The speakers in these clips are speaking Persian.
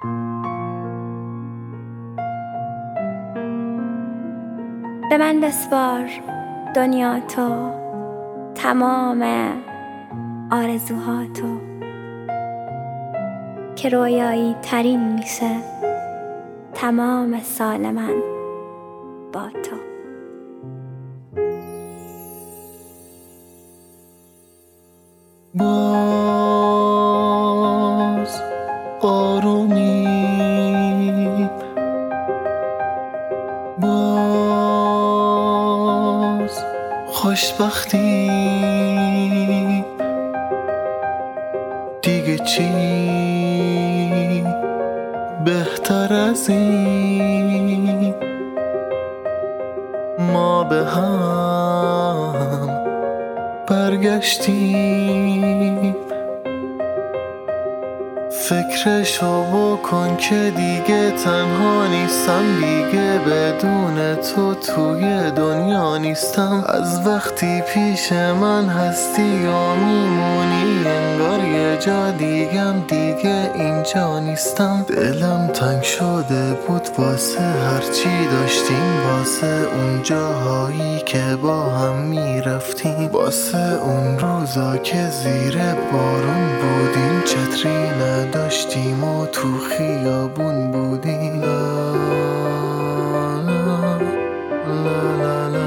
به من بسپار دنیا تو، تمام آرزوها تو، که رویایی ترین میشه تمام سال من با تو. باز آرومی، باز خوشبختی، دیگه چی بهتر از این؟ ما به هم برگشتیم. فکرشو بکن که دیگه تنها نیستم، دیگه بدون تو توی دنیا نیستم. از وقتی پیش من هستی و میمونی، انگار یه جا دیگم دیگه اینجا نیستم. دلم تنگ شده بود واسه هرچی داشتیم، واسه اون جاهایی که با هم میرفتیم، واسه اون روزا که زیر بارون بودیم، چتری نداشتیم و تو خیابون بودیم. لا لا لا لا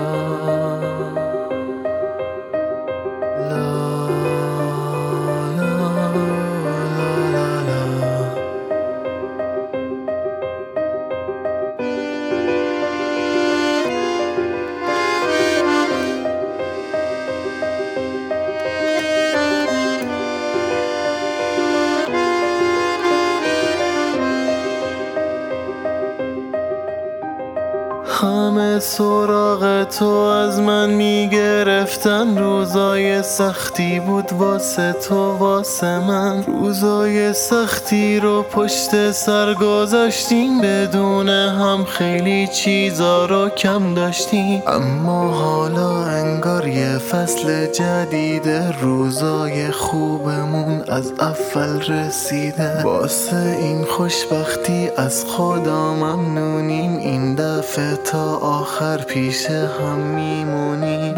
همه سراغ تو از من میگرفتن، روزای سختی بود واسه تو واسه من. روزای سختی رو پشت سر گذاشتیم، بدون هم خیلی چیزا رو کم داشتیم. اما حالا انگار یه فصل جدید، روزای خوبمون از اول رسیده. واسه این خوشبختی از خدا ممنونیم، این دفعه تا آخر پیش هم میمونیم.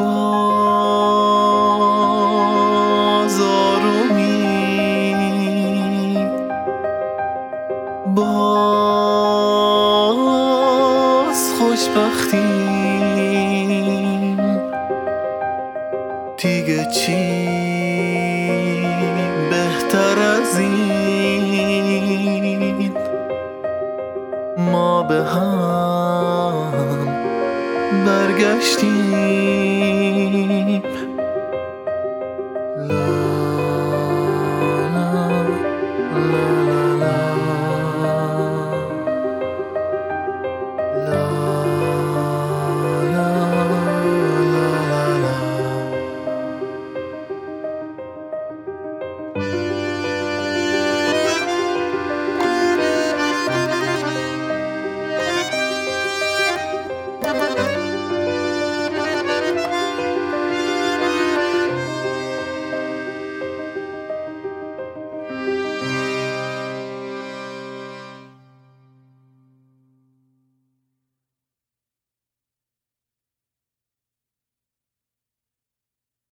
باز آرومی، باز خوشبختیم، دیگه چی بهتر از این؟ ما به هم برگشتیم.